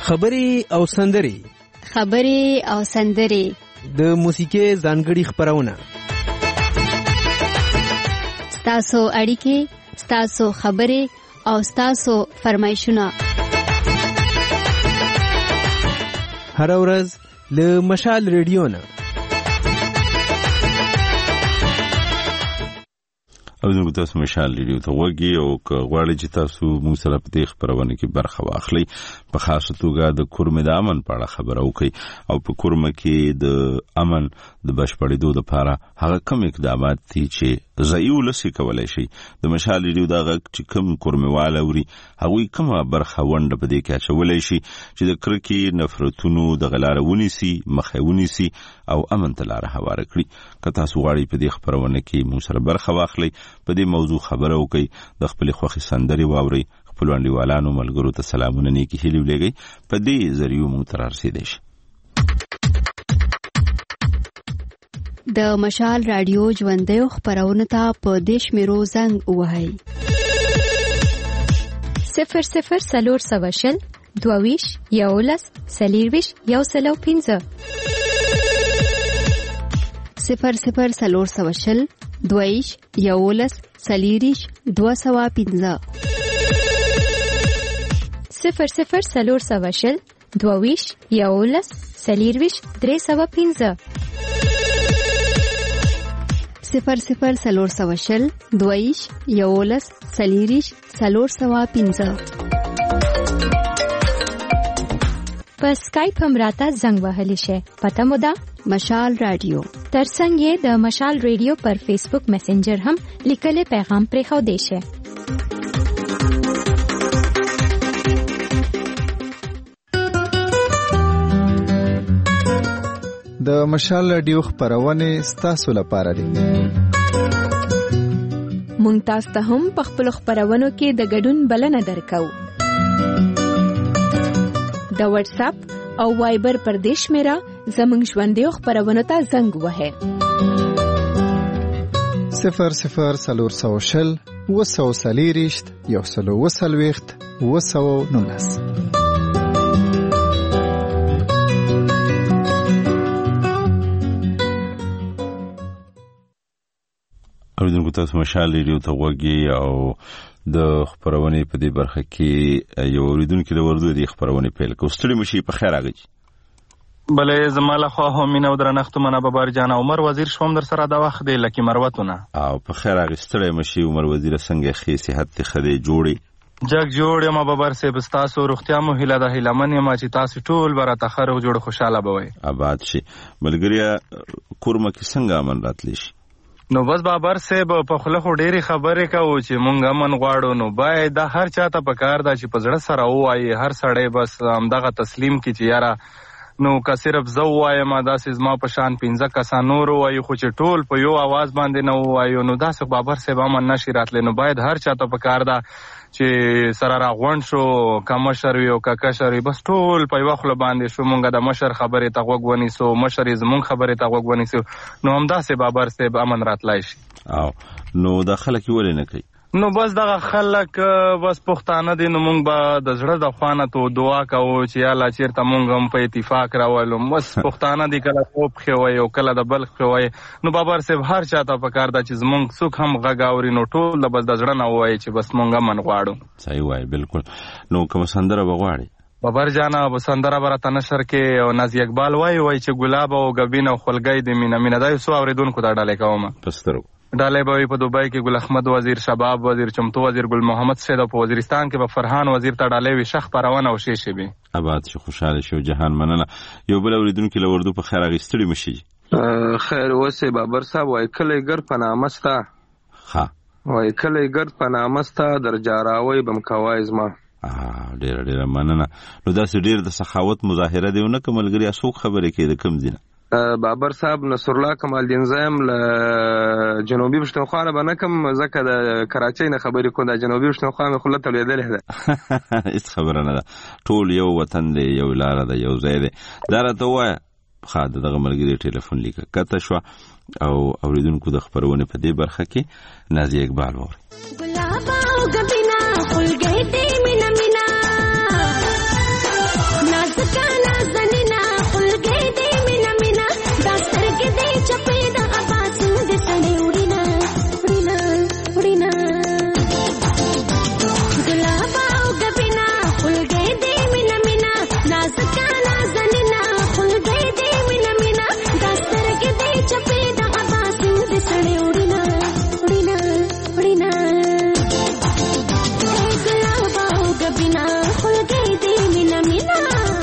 خبرې او سندرې د موسیقۍ ځانګړي خپرونه، ستاسو اړیکې، ستاسو خبرې او ستاسو فرمایشونه هر ورځ له مشال ریډیو نه. او زموږ تاسو مشال ریډیو ته وګورئ او غواړئ چې تاسو موږ سره په دې خبرونه کې برخه واخلئ. په خاصه توګه د کورمې د امن په اړه خبره وکړئ او په کورمه کې د امن د بشپړېدو لپاره هغه کوم اقدامات دي چې ځایو لسی کولای شي. د مشال ریډیو دا غږ چې کوم کورمېواله اوري هغوی کومه برخه ونډه په دې کې اچولی شي چې د کرکې، نفرتونو د غلاره ونیسي، مخه ونیسي او امن ته لاره هواره کړي. که تاسو غواړئ په دې خبرونه کې موږ سره برخه واخلئ، په دې موضوع خبره وکړئ، د خپلې خوښې سندرې واورئ، خپلو انډیوالانو ملګرو ته سلامونه نیکې هیلې ولېږئ. په دې ذریعو موږ ته رارسېدی شي. د مشال رادیو ژوندیو خپرونو ته په دې شمیرو زنګ ووهئ: 00 22 11 40 105 00 22 11 40 205 00 22 11 40 305 00 22 11 40 305. په سکایپ هم راته زنګ وهلی شي. پته مو ده مشال رادیو. ترڅنګ یې د مشال رادیو پر فیسبوک میسنجر هم لیکلي پیغام پرېښودی شي. د مشال رادیو خپرونه ستاسو لپاره دي. مونږ تاسو ته هم په خپل خپرونو کې د ګډون بلنه درکو. د واتس اپ او وایبر پر دې شمیره زموږ ژوندیو خپرونو ته زنګ وهئ: 00 240 140 219. اوریدونکو تاسو مشال ریډیو ته وګورئ او د خبرونه په دې برخه کې یو اوریدونکو له ورده د خبرونه پیل کو. ستړي مشي په خیر راغی. بلې زماله خو هم مینه درنښت منه ببر جان عمر وزیر شوم در سره دا وخت دی لکه مروتونه او په خیر راغی. ستړي مشي عمر وزیر څنګه خې صحت خدي جوړي جګ جوړ ما ببر سه بستاسو روغتیا مو هیله ده هیلمن ما چې تاسو ټول برته خره جوړ خوشاله بوي. آباد شي. ملګریا کورمه کې څنګه امن راتلی شي؟ نو بس بابر صاحب په خله خو ډېری خبرې کوو چې مونږ امن غواړو. نو باید دا هر چاته پکار دا چې په زړه سره وایي هر سړی بس همدغه تسلیم کی چې یاره نو که صرف زه وایم داسې زما په شان 15 کسان نور وایي خو چې ټول په یو आवाज باندې نه وایو نو داسې بابر صاحب امن نشي راتلی. نو باید هر چاته پکار دا چې سره راغونډ شو که مشر وي او که کشر وي بس ټول په یوه خوله باندې شو مونږ د مشر خبرې ته غوږ ونیسو مشر یې زمونږ خبرې ته غوږ ونیسو نو همداسې بابر صاحب امن راتلی شي. او نو دا خلک یې ولې نه کوي؟ نو بس دغه خلک بس پښتانه دي نو مونږ به د زړه د خوانه تو دعا کوو چې یا الله چیرته مونږ هم په اتفاق راولو. بس پښتانه دي کله خوب خوي او کله د بلخ خوي نو بابر صاحب هر چاته پکار دا چې زمونږ څوک هم غږ اوري نو ټول د بس د زړه نه وایي چې بس مونږ من غواړو. صحیح وایي بالکل. نو کوم سندره بغواړي بابر جانا سندره برته نشر کې او نازي اقبال وایي چې ګلاب او غبین او خلګي د مینا مینا دای سو اوریدونکو ته ډالې کوم. پسترو ډالې به په دوبۍ کې ګل احمد وزیر شباب وزیر چمتو وزیر ګل محمد سید په وزیرستان کې به فرحان وزیر ته ډالې وي شخ پروانه او شیشه به آباد شو خوشاله شو جهان مننه. یو بل اوریدونکو له وردو په خیر غستړي مشي. خیر وسه بابر صاحب وای کله ګر پنامستا ها وای کله ګر پنامستا در جاراوي بم کوای زما ډیر مننه. نو دا ډیر د سخاوت مظاهره دی نه کوملګری اسوک خبرې کې د کم دینه بابر صاحب نصر الله کمال دین زایم له جنوبي پښتونخوا نه باندې کوم زکه د کراچۍ نه خبرې کوم د جنوبي پښتونخوا مې خلک تولیدل ده. هیڅ خبره نه ده. ټول یو وطن دی یو لار ده یو ځای دی. دا راته وای خاطر دغه ملګری ټلیفون لیکه کته شو او اوریدونکو د خبرونه په دې برخه کې نازي اقبال وره ګلاب او غبینا خلګې دې مینا مینا गबिना खुल गई दी मिना मिना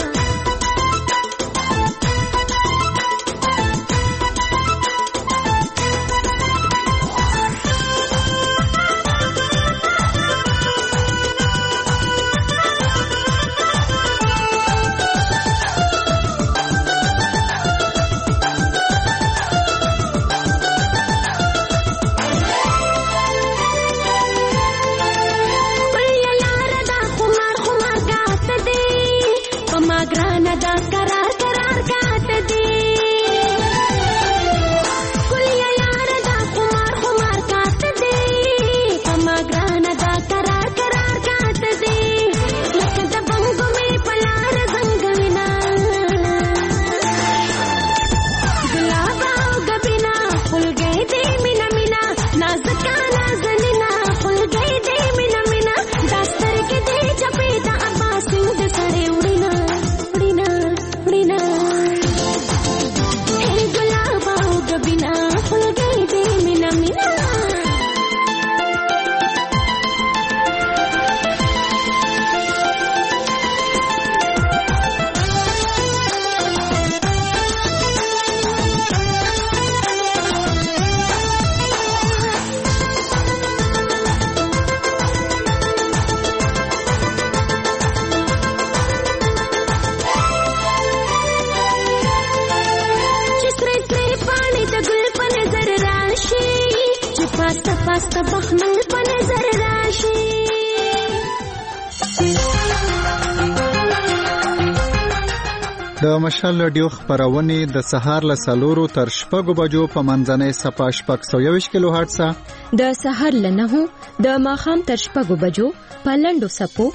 د مشال رادیو خبرونه د سهار له 4 تر 6 بجو په منځنۍ صفه 620 کیلو هرتز د سهار له 9 د ماخام تر 6 بجو په لندو سپو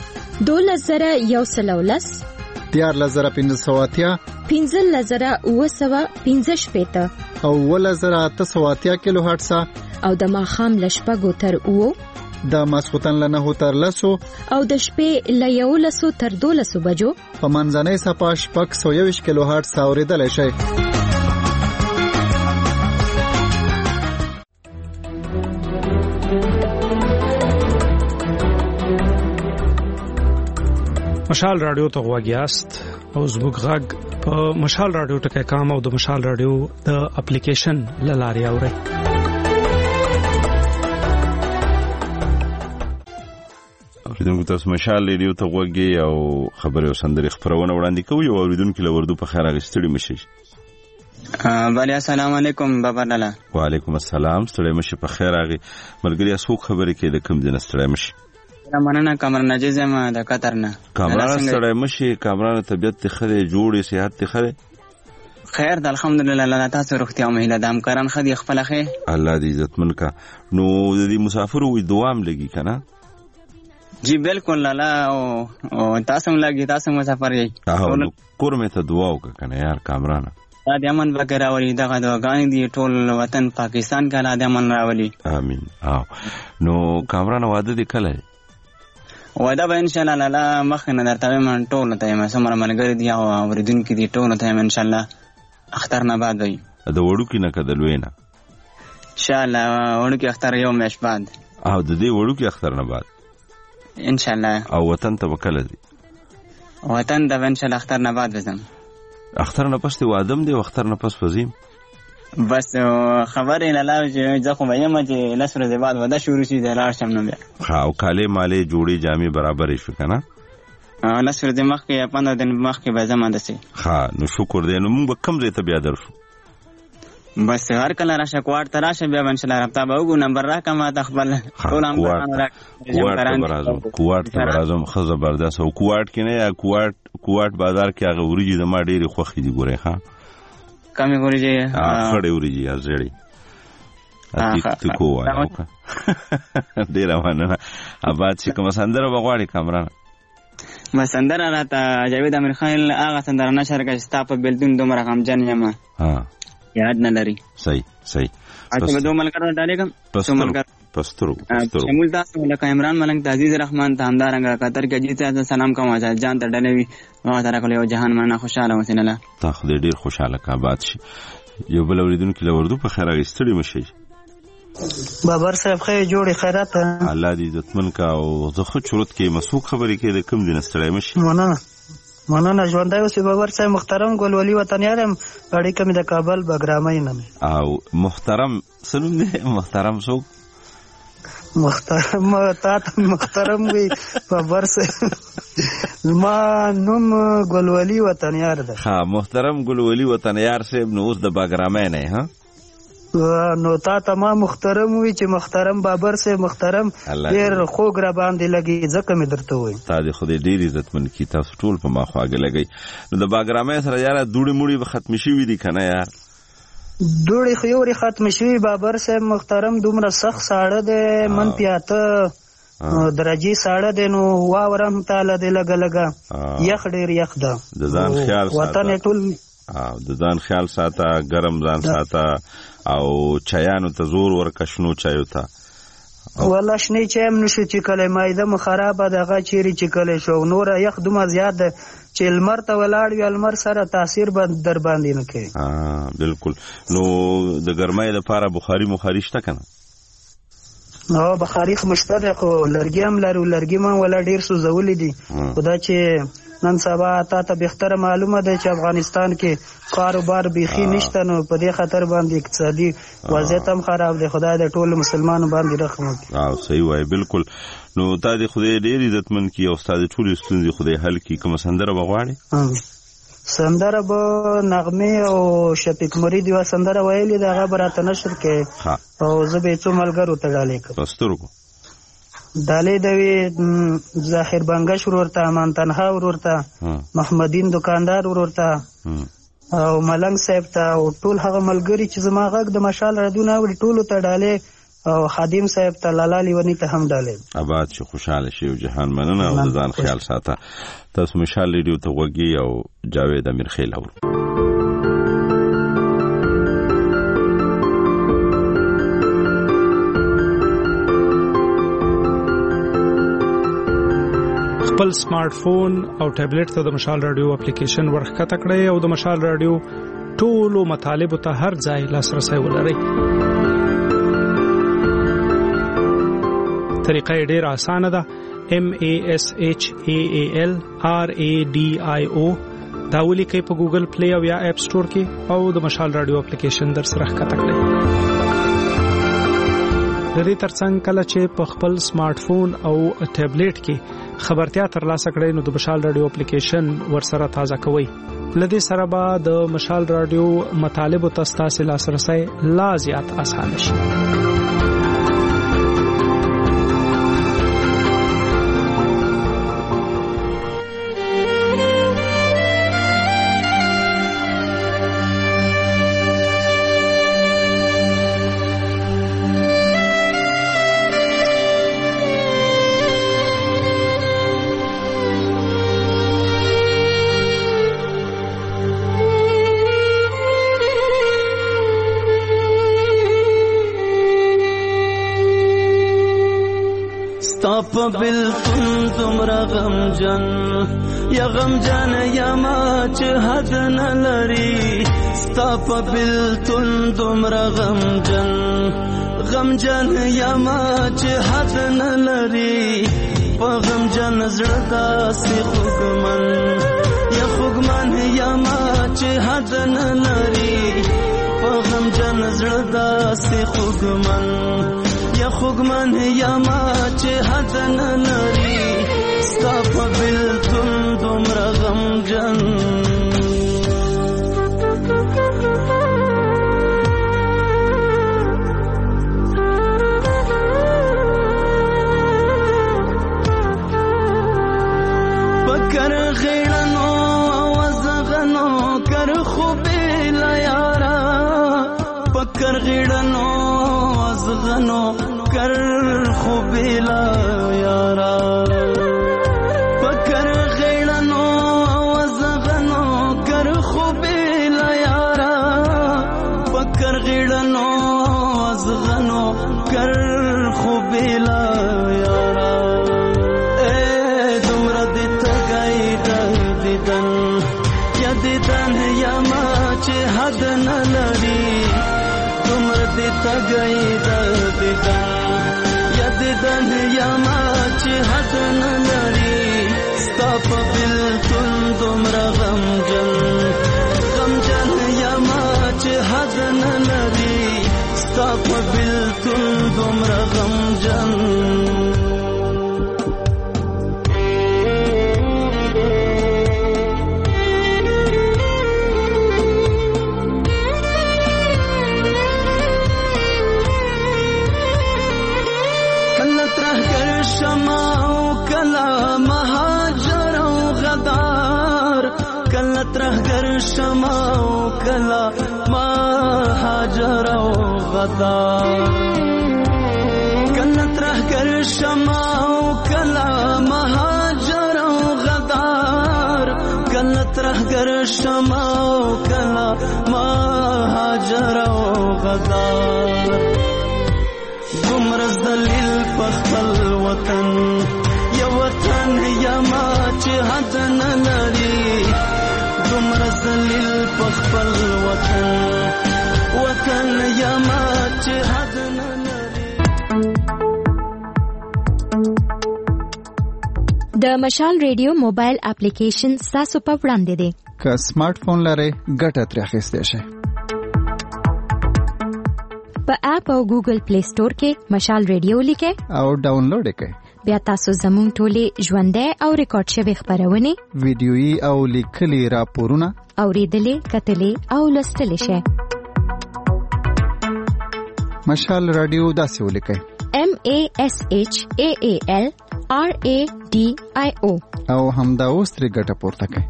2113 14580 15915 او 1880 کیلو هرتز او د ماخام له 6 تر 9 د ماسختن له 9 تر 10 او د شپې له 11 تر 12 بجو په منځنۍ صفه 620 کیلو هرتز اوریدل شي. مشال رادیو ته غواګیاست او زموږ غږ په مشال رادیو ټکي کام او د مشال رادیو د اپلیکیشن لاري اوري. اوریدونکو تاسو مشال رادیو ته غوږی او خبري او سندري خبرونه وړاندې کوي او اوریدونکو له وردو په خیر غستړي مشي. بله السلام علیکم بابا لالا. وعلیکم السلام. ستړي مشي په خیر راغی. ملګری اسو خبرې کې د کوم دین ستړي مشي؟ مننه کامران نجیز ما د قطر نه. کامران ستړي مشي. کامران طبيعت خره جوړي صحت خره خیر د الحمدلله الله تاسو روغتیا او مهله دام کران خدي خپل خیر الله دې عزت من کا. نو د مسافر وې دوام لګي کنه؟ جی بالکل لالا او تاسو لګي تاسو مسافر یې کور مې ته دعا وکړه کنه یار کامران د امن وغیرہ ولې دغه دعاګانې دی ټول وطن پاکستان کې د امن راولي امين. نو کامران واده دې کله واده به ان شاء الله لالا مخنه درته من ټول ته ما سمره ملګری دی او اوریدونکو دی ټول ته ان شاء الله اختر نه بعد وي د وړو کې نه کدل وینا ان شاء الله وړو کې اختر یو مېش بعد او د دې وړو کې اختر نه بعد ان شاء الله. او وطن ته وکړه دي وطن د ان شاء الله اختر نه بعد وزم اختر نه پس دی وادم دی اختر نه پس وزیم بس خبرې لاله چې ځکه مې ما چې لسره د بعد ودا شروع شي د لار شم نه بیا او کاله مالې جوړي جامې برابر شي کنه لسره د مخ کې 15 دن مخ کې به زما دسي. نو شکر دې نو موږ کم زې ته بیا درشو بس هر کله راشه کوارت راشه بیا ان شاء الله رابطه به وګو نمبر راکم تا خپل ټول هم کوارت برازم خو زبردست او کوارت کې نه یا کوارت بازار کې هغه وريجي د ما ډېری خوخي دي ګوره ها کمه وريجي خړې وريجي ازړي اته کو وایو ډېر وانه اباد چې کوم سندره بغواړي کامران مسندره راته جاوید امیر خان هغه سندره نشر کې ستا په بلدون دومره غم جن یم یاد نه لري. صحیح اته به دوه ملګرو ډالې کوم پسترو شمول تاسو لکه عمران ملنګ عزیز رحمان ته همدارنګ قطر کې جیته سلام کوم آزاد جان ته ډلوي نو تر کله یو جهان مننه خوشاله وسینله تا خو ډیر خوشاله کا باد شي. یو بل اوریدونکو له وردو په خیر غستړي مشي. بابر صاحب خیر جوړ خیرات الله دې عزتمن کا او زه خو چورت کې مسوک خبرې کې د کم دین ستړی مشي مننه ژوندای اوسې بابر صاحب محترم ګلولي وطنیارم اړیکه مې د کابل بګرامۍ نه او محترم سنوم دې محترم څوک محترم تا ته محترم وي بابر صاحب ما نوم ګلولي وطنیار ده ها محترم ګلولي وطنیار صاحب نو اوس د بګرامۍ نه ها نو تا ته ما محترم وي چې محترم بابر صاحب محترم ډېر خوږ را باندې لګي ځکه مې درته وایي تا دې خدای ډېر عزتمن کي تاسو ټول په ما خواږه لګئ نو د بګرامۍ سره یاره دوړې موړې به ختمې شوي دي که نه یار دوړې خو یو ورې ختمې شوي بابر صاحب محترم دومره سخت ساړه دی منفي 8 درجې ساړه دی نو واوره هم تاله دی لږه لږه یخ ډېر یخ ده د ځان خیال وطن ټول د ځان خیال ساته ګرم ځان ساته او چایانو ته زور ورکه شنو چایو ته والله شنې چای هم نشو چیکلی معده مو خرابه ده هغه چیرې چیکلی شو نوره یخ دومره زیات ده چې لمر ته ولاړ وي لمر سره تاثیر به در باندې نه کوي بالکل نو د ګرمۍ لپاره بخاري شته که نه بخاري خو مشته دی خو لرګي هم لرو لرګي ما ولا ډېر سوځولي دي خو دا چې نن سبا تا ته بهتره معلومه ده چې افغانستان کې کاروبار بیخي نشته نو په دې خاطر باندې اقتصادي وضعیت هم خراب دی خدای د ټولو مسلمانو باندې رحم وکړي صحیح وایي بالکل نو تا دې خدای ډېر عزتمن کړي او ستا د ټولې ستونزې خدای حل کړي کومه سندره به غواړې سندره به نغمې او شفیق مرید یوه سندره ویلې ده هغه به راته نشر کړې او زه به یې څو ملګرو ته ډالۍ کړم په سترګو ډالۍ د وي ظاهر بنګش ورور ته امان تنها ورور ته محمدین دکاندار ورور ته او ملنګ صاحب ته او ټول هغه ملګري چې زما غږ د مشال رادیو نه اوري ټولو ته ډالۍ او خادم صاحب ته لالا لیونی ته هم ډالۍ آباد چې خوشحاله شي او جهان مننه او د ځان خیال ساته تاسو مشال رادیو ته غوږی او جاوید امیرخیل اورو خپل سمارټ فون او ټابلیټ ته د مشال رادیو اپلیکیشن ورښکته کړئ او د مشال رادیو ټولو مطالبو ته هر ځای لاسرسی ولرئ. طریقه یې ډېره اسانه ده. MASHAAL RADIO دا ولیکئ په ګوګل پلی او یا اپ سٹور کې او د مشال رادیو اپلیکیشن در سره ښکته کړئ. د دې ترڅنګ کله چې په خپل سمارټ فون او ټابلیټ کې خبرتیا ترلاسه کړئ نو د مشال رادیو اپلیکیشن ورسره تازه کوئ. لدې سره به د مشال رادیو مطالب او تاسو لاسرسي لا زیات اسانه شي. په بلتون تمرا غمجن یا غمجن یا ما چې حد نه لري ستا په بلتون تمرا غمجن یا ما چې حد نه لري په غمجن زړه داسې خوږمن یا ما چې حد نه لري په غمجن زړه داسې خوږمن یا ما چې حد نه لري ستا په بلتون دومره غمجن پکر غیړنو وزغنو کر خوبې لا یارا پکر غیړنو وزغنو کر خوبیلا یارا پکر غیړنو وزغنو کر خوبیلا یارا پکر غیړنو وزغنو کر خوبیلا یارا اے دومره دې تګای د دیدن یا ما چې حد نه لري دومره دې تګای د یدیدن یما چې حد نه لري ستا په بلتون دومره غمجن یما چې حد نه لري ستا په بلتون دومره غمجن ترهګر شمع او کلا مهاجر او غدار کله ترهګر شمع او کلا مهاجر او غدار کله ترهګر شمع او کلا مهاجر او غدار دومره ذلیل په خپل وطن یو وطن یما چې حد نه لري دومره ذلیل په خپل وطن یما چې حد نه لري. د مشال ریډیو موبایل اپلیکیشن تاسو په وړاندې دی. که سمارټ فون لرئ ګټه ترې اخیستی شئ. په اپ او ګوګل پلی سٹور کې مشال ریډیو لیکئ او ډاونلوډ یې کړئ. بیا تاسو زموږ ټولې ژوندۍ او ریکارډ شوي خپرونې ویډیويي او لیکلي راپورونه اورېدلې کتلې او لوستلی شئ. مشال رادیو داسې ولیکئ MASHAALRADIO او همدا اوس ترې ګټه پورته کړئ.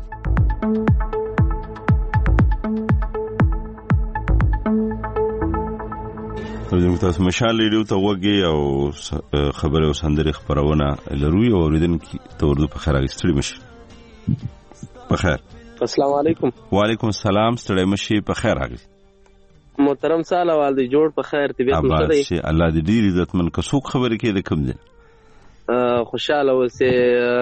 تاسو مشال ریډیو ته وګورئ او خبره او سندري خبرونه لروي او اوریدونکو ته ورته په خیر راغستړي مشي. په خیر. السلام علیکم. وعلیکم السلام. ستړي مشي. په خیر راغلی. محترم ساله والدي جوړ په خیر طبيعت مو څه دی؟ الله دې ډیر عزتمن کڅوک خبره کې د کوم دي خوشاله اوسه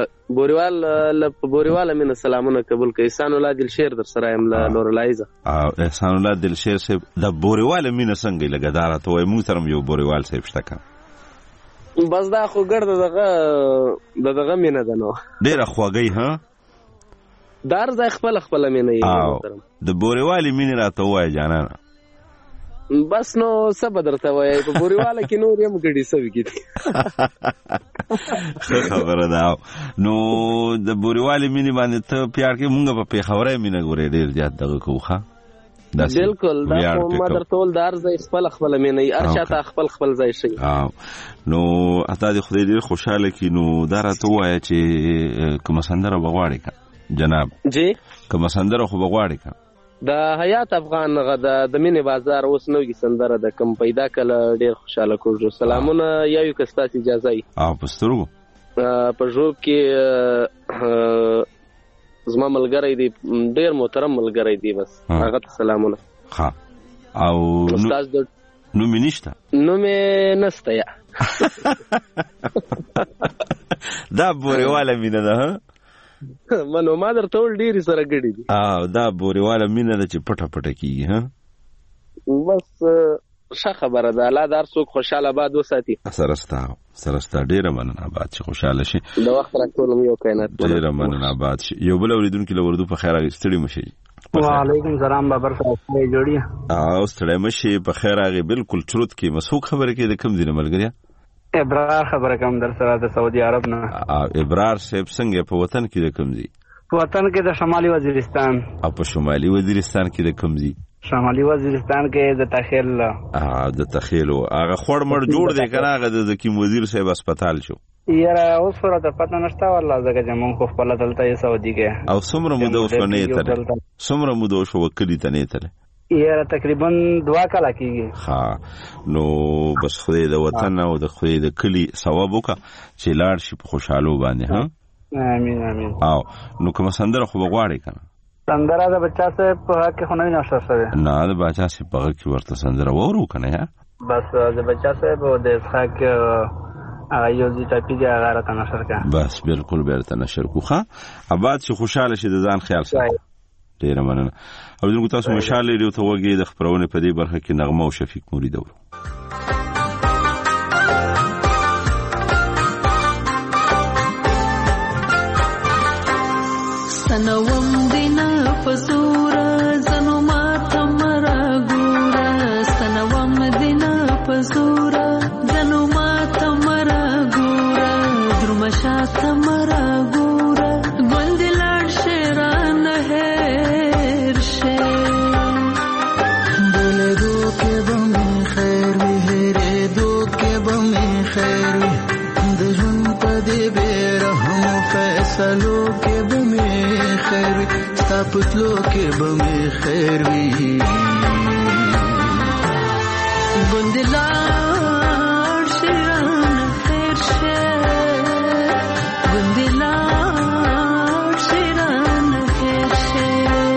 بوريوال مين سلامونه قبول کوي. احسان الله دلشیر در سره ام لورلایزه. احسان الله دلشیر صاحب د بوريوال مين څنګه لګدار ته وای مو ترم یو بوريوال صاحب شته کا بس دا خو ګرځه دغه مینه ده نو ډیره خواږی ها دار ځای خپل مینه یې محترم د بوريوال مين راته وای جانانه بس نو سبا درته وای په بوريواله کې نور یم ګډي سوي کیږي خبره ده. نو د بوريواله مینه باندې ته پیار کې مونږ په خبره مینه ګورې ډیر زیات دغه کوخه بالکل دا ما درته دار ځای خپل مینه یې ارشاته خپل ځای شي. نو اته د خدای ډیر خوشاله کی نو درته وای چې کوم سندره بغواړي کا جناب جی کوم سندره خو بغواړي کا د حیات افغان غدا د مینې بازار اوس نوې سندره د کم پیدا کله ډیر خوشاله کوجو. سلامونه یو کستات اجازه ای پسترو په جوب کې زما ملګری دی ډیر محترم ملګری دی بس هغه ته سلامونه. ها او استاد نو مینشته نو مې نسته یا دا بوريواله مینه ده منو ما درته ول ډیری سره ګډي دي دا بوريواله مینه ده چې پټه کیږي ها بس ښه خبره ده. الله دار څوک خوشاله باد وساتي. سرستا ډیره مننه باد چې خوشاله شي د وخت راټولم یو کائنات ډیره مننه باد شي. یو بل اوریدونکو له وردو په خیر راغستړي مشي. وعلیکم السلام بابر صاحب جوړی ستړي مشي په خیر راغی. بالکل چروت کې مسوک خبره کې د کم دینه ملګری ابرار خبره کوم در سره د سعودي عرب نه. ابرار صاحب څنګه په وطن کې د کم دي؟ په وطن کې د شمالي وزیرستان. او په شمالي وزیرستان کې د کم دي؟ شمالي وزیرستان کې د تخیل د تخیل هغه خور مړ جوړ دی کنه هغه د زکیم وزیر صاحب هسپتال شو. یاره اوس سره ته پته نشته والله زګه چې مونږ خپل دلته یې سعودي کې او څومره موده وسونه تل څومره موده شو وکړی ته نه تل یاره تقریبا 2 کاله کېږي. ها نو بس خدای د وطن او د خدای د کلی ثواب وکړه چې لاړ شي په خوشاله باندې. ها امين امين. او نو کوم سندره خو بغواړي کنه سندره د بچا سره په حق کې خو نه نشته سره نه د بچا سره په حق کې ورته سندره وورو کنه یا بس د بچا سره په د حق ایو دې ټاپی دی هغه راته نشر کا بس بالکل بیرته نشر کوخه اباد چې خوشاله شي د ځان خیال سره. ډیره مننه. او دغه تاسو مشال لري ته وګورئ د خبرونه په دې برخه کې نغمه او شفیق مرید اورو. ستنوم دینا پزورا زنو ماته مرا ګورا ستنوم دینا پزورا زنو ماته مرا ګورا درمشاته مرا ګورا ګوند لاړ شیران هر شه بوله دو کې بم خیر وی هره دو کې بم خیر وی د ژوند په دې بیرحم فیصلو کې بم خیر وی ستا پتلو کې بم خیر وی ګوند لاړ شیران هر شه ګوند لاړ شیران هر شه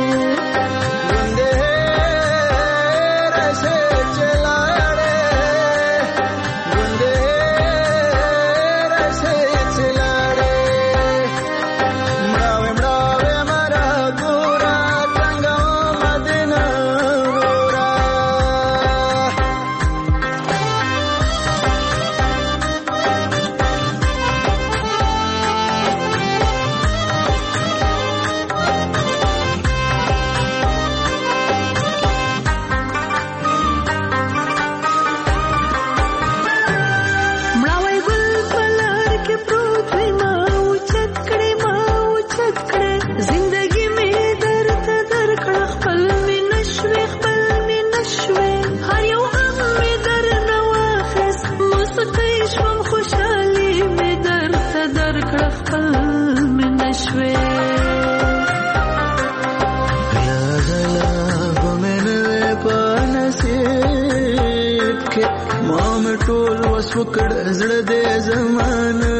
وکړ زړه دې زمانه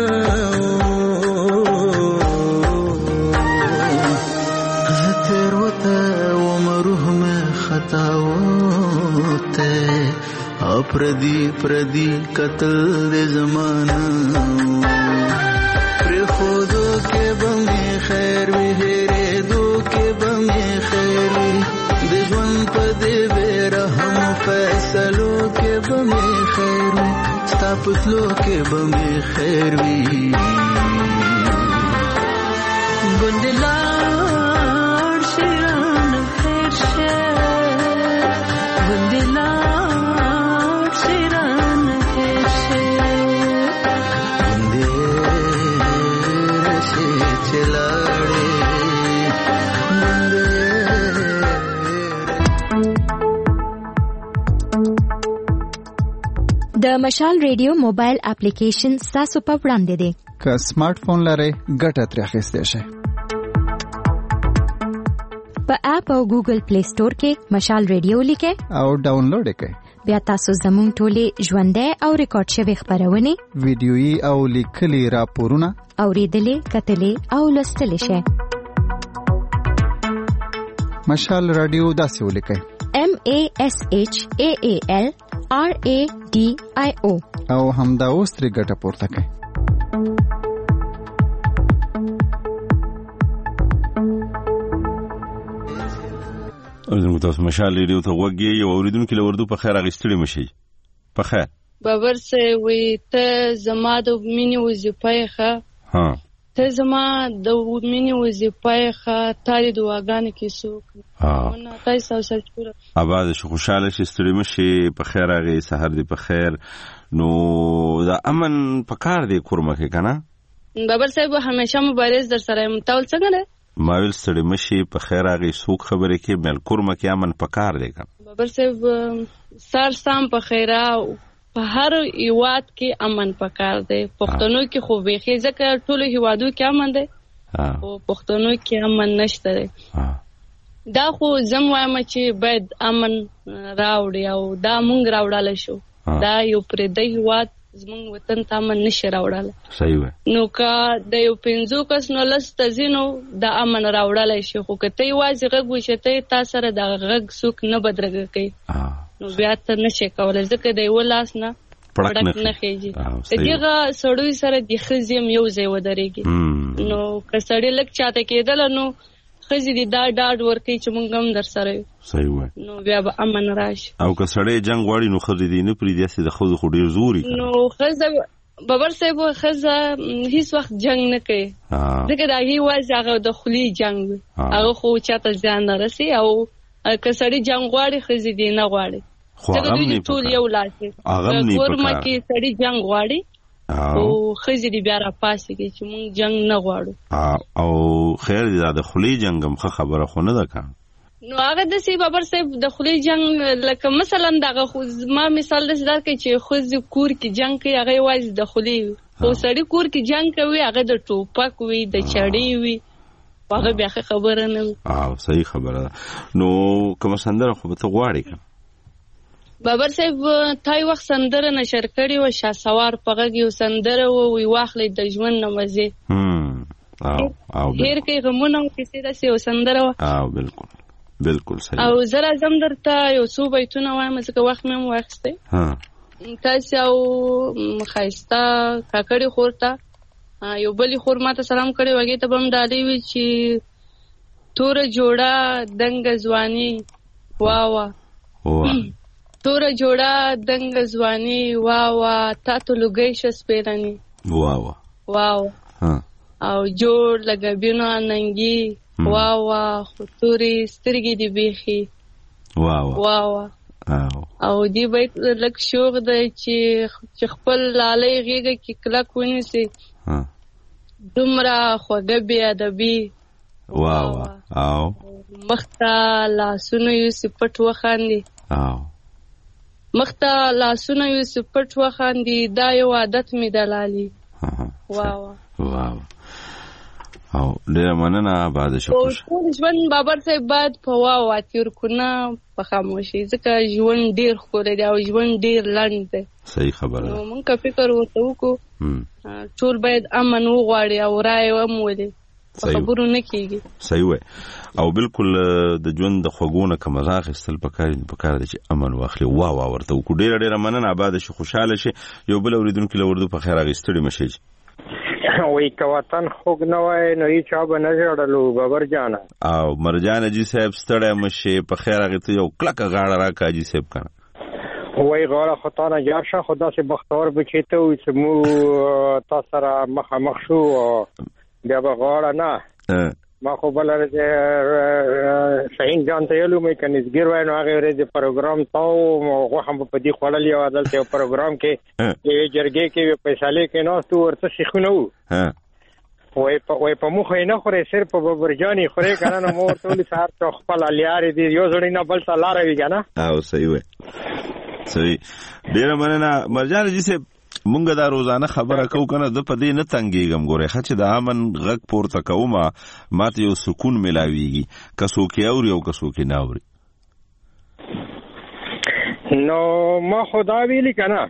تیر وته عمره مې خطا وته پردی قتل دې زمانه پر خودو کې بم خیر وی هره دو کې بم خیر وی د ژوند په دې بیرحم فیصلو کې بم خیر وی پتلو کې بمې خیر وی ګوند لاړ شیران هر شه ګوند لاړ شیران هر شه ګوند راشي چلاړې د مشال ریډیو موبایل اپلیکیشن تاسو په وړاندې دی که سمارټ فون لرئ ګټه ترې اخیستی شئ په اپ او ګوګل پلی سٹور کې مشال ریډیو لیکئ او ډاونلوډ یې کړئ بیا تاسو زموږ ټولې ژوندۍ او ریکارډ شوي خپرونې ویډیويي او لیکلي راپورونه اوریدلې کتلې او لوستلې شئ مشال رادیو داسې ولیکئ MASHAAL RADIO او همدا اوس ترې ګټه پورته کړئ زموږ تاسو مشال ریډیو ته وګورئ یو اوریدونکو له اردو په خیر اغستړي مشي په خیر بابر سه وی ته زما د مینې وظیفه ښه ها ته زما د مینې وظیفه ښه تاري دعاګانې کې څوک نه تاسو شکر آواز شو خوشاله شي ستړي مشي په خیر اغه سحر دی په خیر نو دا امن پکار دی کورمه کې کنه بابر صاحب همیشه مبارز در سره متول څنګه نه ماویل ستړي مشي په خیر اغه څوک خبره کې مل کورمه کې امن پکار دی کنه بابر صاحب سر سام په خیره په هر یوات کې امن پکار دی پښتنو کې خو به ځکه ټولو هیوادو کې امن دی او پښتنو کې امن نشته دی دا خو زم وایم چې باید امن راوړي او دا مونږ راوړل شو دا یو پر د هیواد زمونږ وطن ته امن نشي راوړل صحیح و نو کا د یو پنځو کس نو لست زینو دا امن راوړل شي خو کته یوازې غږ وشته تاسو سره د غږ څوک نه بدرګه کوي نو بیا ته نشي کولای ځکه د یو لاس نه پړک نه خېږي دغه سړوي سره د خزیم یو ځای ودرېږي نو که سړی لک چاته کېدل نو خزي دي دا ډاډ ورکې چې مونږ هم در سره یو صحیح وای نو بیا به امن راشي او که سړی جنگ واړي نو خزي دي نه پری داسې د خو ډیر زوري نو خزه بابر صاحب خزه هیڅ وخت جنگ نه کوي ځکه دا هی واځي هغه د خلی جنگ هغه خو چاته ځان نه رسي او کسړي جنگ غواړي خزه دی نه غواړي ځکه دوی ټول یو لاسي ورما کې سړي جنگ غواړي او خزه دی بیا را پاسي کې چې مونږ جنگ نه غواړو او خیر دی د خلی جنگ هم خبره خو نه ده کا نو هغه د سی بابر صاحب د خلی جنگ لکه مثلا دغه خو ما مثال داسې درکړي چې خو کور کې جنگ کوي هغه یوازې د خلی او سړی کور کې جنگ کوي هغه د ټوپک وي د چړې وي هغه بیا خبره نه وي صحیح خبره نو کوم سندره خو ته غواړي بابر صاحب تای وخت سندره نشر کړي و شاه سوار پغه یو سندره وی واخلې د ژوند نمازه هیر کې غمونه کیسه داسې یو سندره بالکل صحیح او زرا زم درته یو څو بیتونه وایم ځکه وخت مې واخیستی تاسو او خایسته کاکړي خورته یو بلی خور ماته سلام کړی وږي ته بم ډالې وی چې تور جوړه دنګ ځواني واوا تور جوړه دنګ ځواني واوا تا ته لګی شس پیرانی واوا او جوړ لګبینو ننګي واوا خطوري سترګې دی بيخي واوا او دی بیت لک شوق دی چې خپل لالي غیږه کې کلک ونیسي دومره خوږه بي ادبي واوا او مخته لاسونه یو سپټ وخاندي مخته لاسونه یو سپټ وخاندي دا یو عادت می دلالي واوا او ډیر مننه بعد شکر ټول ژوند بابر صاحب بعد په واوا تیر کنه په خاموشي ځکه ژوند ډیر خوري دی او ژوند ډیر لنډ دی صحیح خبره نو مونږ فکر وته وکړو ټول باید امن وغواړي او رائے ومولي خبرو نه کیږي صحیح وای او بالکل د ژوند د خوګونه کوم مزاح استل پکار دي چې امن واخلي واوا ورته وکړو ډیر مننه بعد شي خوشاله شي یو بل اوریدونکو له وردو په خیر اغستړي مشي وی که وطن خوږ نه وای نو هیچا به نه ژړلو بابر جانه او مرجان جی صاحب ستړی مشي په خیر هغې ته یو کلکه غاړه راکړه حاجي صاحب کنه وای غاړه خو تا نه جار شه خو داسې بختور به چې ته وي چې موږ تا سره مخامخ شو بیا به غاړه نه ما خو بله ورځ شهین جان ته ویلو مې که نزګیر وای نو هغې ورځې پروګرام تا و غوښه به په دې خوړلې وه دلته یو پروګرام کې یوې جرګې کې یوې فیصلې کې ناست وو ورته سیخونه وو وای په موخه یې نه خورې صرف په ببرجان یې خورې که نه نو ما ورته ویلي سهار ته خپله لیارې دي یو زړی نه بل ته لاره وي که نه او صحیح وی صحیح ډېره مننه مرجان جي صاحب مونږ دا روزانه خبره کوو کنه د پدې نه تنګېږم ګوره چې د امن غږ پورته کوم ماته یو سکون ملاويږي کسو کې اوري او کسو کې نه اوري نو ما خدا ویلی کنه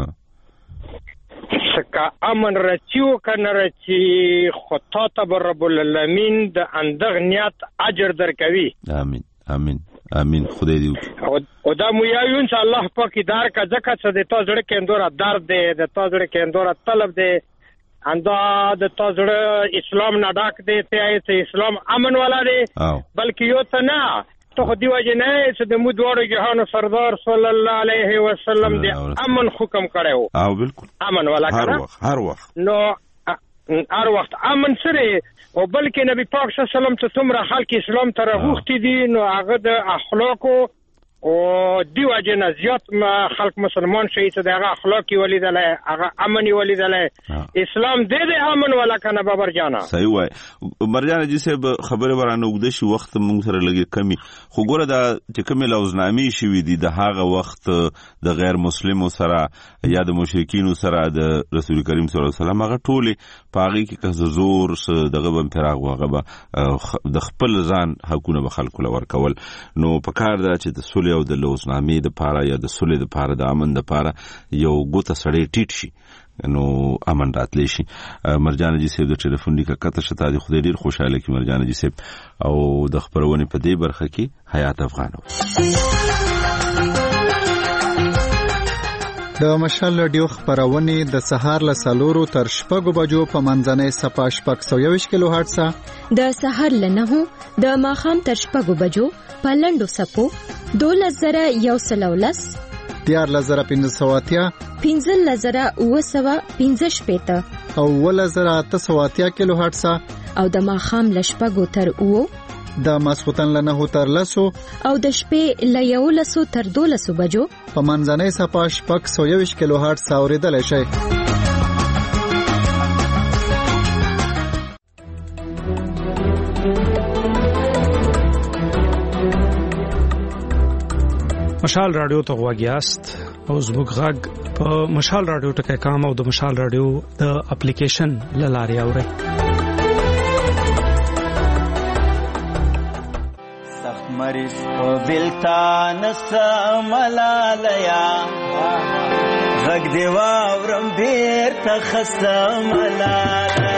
سکه امن رچیو کنه رچی خطا ته رب العالمین د اندغ نیت اجر درکوي امين امين خدای دې او دا مو یو ان شاء الله پاک دار کا ځکه چې د تاسو زړه کې اندورا درد دی د تاسو زړه کې اندورا طلب دی اندا د تاسو زړه اسلام نه ډاک دی ته اسلام امن والا دی بلکې یو ته نه ته خو دی وجه نه چې د مو دوړو جهان سردار صلی الله علیه وسلم دی امن حکم کړو او بالکل امن والا هر وخت نو هر وخت امن سره او بلکې نبی پاک صلی الله علیه وسلم ته څومره خلک اسلام ته راغوښتي دي نو هغه د اخلاقو او دی وجه نه زیات خلک مسلمان شي چې دغه اخلاقي ولیدل هغه امني ولیدل اسلام دې امن ولا کنه بابر جانا صحیح وای مرجان جی صاحب خبره ورانه وګد شي وخت موږ سره لګي کمی خو ګوره دا چې کوم لوزنامي شي دي د هغه وخت د غیر مسلمو سره یا د مشرکین سره د رسول کریم صلی الله علیه وسلم هغه ټوله پاغي کې که زور دغه بم فراغ وغه د خپل ځان حقونه به خلکو لور کول نو په کار دا چې د سولې او د لوزنامې د پاره یا د سولې د پاره د امن د پاره یو ګوته سړی ټیټ شي نو امن راتلی شي مرجان جی صاحب د ټلیفون لیکه کته شته دي خو ډیر خوشاله کی مرجان جی صاحب او د خبرونه په دې برخه کې حیات افغانو د مشال رادیو خبرونه د سهار له 4 تر 6 بجو په منځنۍ صفه 621 کیلو هرتز د سهار له 9 د ماخام تر 6 بجو په لندو سپو 2110 1580 15915 او 11880 کیلو هرتز او د ماخام لشپګو تر او د ماسختن له 9 تر 10 او د شپې له 11 تر 12 بجو په منځنۍ صفه شپږ 120 کیلو هرتز اوریدل شي. مشال رادیو ته غواګیاست او زموږ غږ په مشال رادیو ټکي کام او د مشال رادیو د اپلیکیشن لارې اوري. سخت مریض په بلتان سملالیا غږ دی واورم بیرته خسملالیا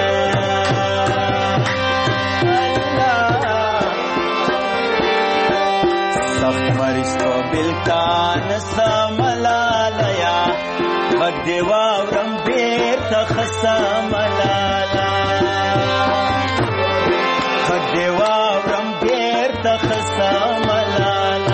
سخت مریض په بلتان سملالیا غږ دی واورم بیرته خسملالا غږ دی واورم بیرته خسملالا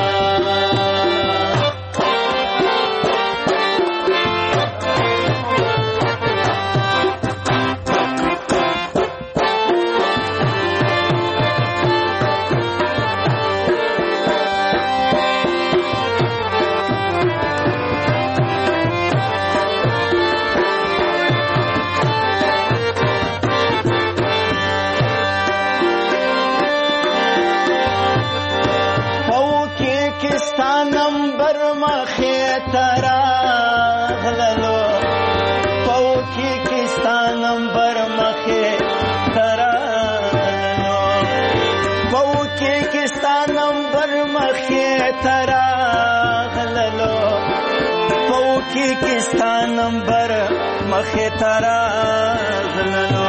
کستا نمبر مخه ترازلو